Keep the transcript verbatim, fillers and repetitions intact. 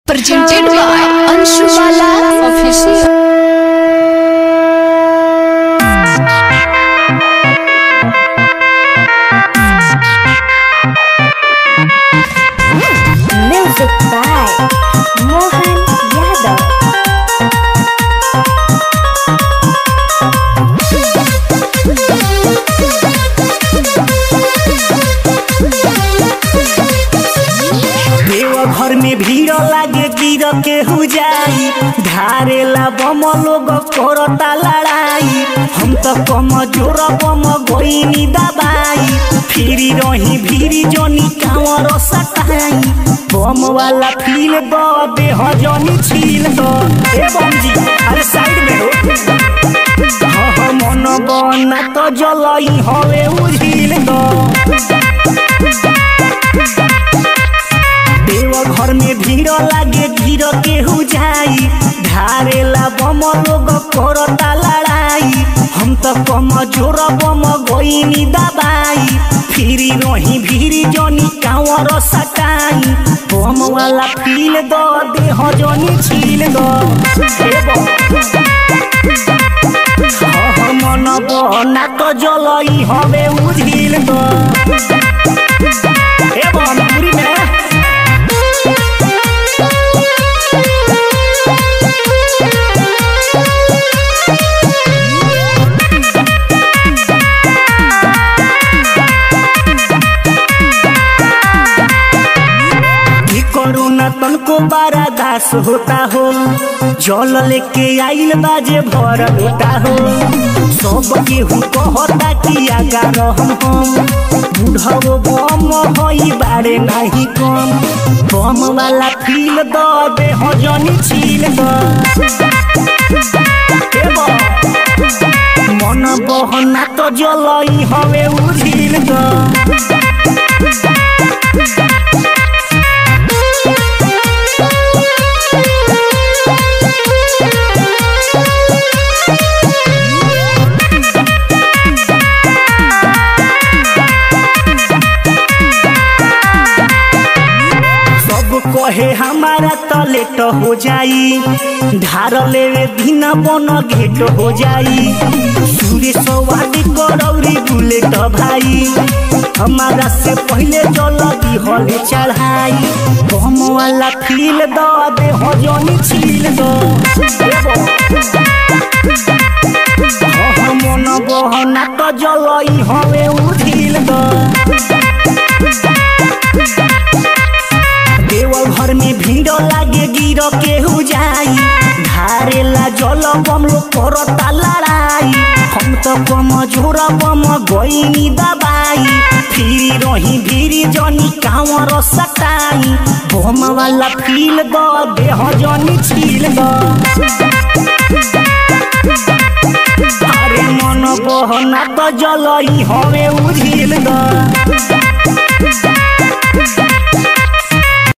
presented by Anshubala Official. Music by Mohan Yadav. घर में भीड़ लागे गिर के हो जाई धारेला बम लोग करता लड़ाई हम तो कम जोर बम गोइनी दबाई फिरी रही भीरी जनी कांवर सटाई बम वाला फील दो देह जनी छील दो ए बम जी अरे साइड में हो हाँ हाँ मन बना तो जलई हवे उझिल दो घर में भीड़ लागे गिर के हो जाई धारेला बम लोग करता लड़ाई हम तो कम जोर बम गोइनी दबाई फिरी रही भीरी जनी कांवर सटाई बम वाला फील दो देह जनी छील दो मन बना तो जलई हवे उझिल दो ए बनपुरी में तन को बारा दास होता हो जल लेके आइल बाजे भर होता हो सब केहू कहता कि आगा रहम हम बुढ़ो बम होई बारे नहीं कम बम वाला फील दो दे हो जनी छील दो मन बहना तो जलई हवे उझिल दो कहे हमारा तलेट हो जाई धार लेवे दिन बन घेट हो जाई सूर्य सवारी करौरी बुलेट भाई हमारा से पहले जल्दी हले चढ़ाई बम वाला फील दो दे हो जनी छील दो मन बहना तो जलई हवे उझिल दो घर में भीड़ लागे गिर के हो जाई धारेला जल बम लोग करता लड़ाई हम तो कम जोर बम गोइनी दबाई फिरी रही भीरी जनी कांवर सटाई बम वाला फील दो देह जनी छील दो अरे मन बहना तो जलई हवे उझिल दो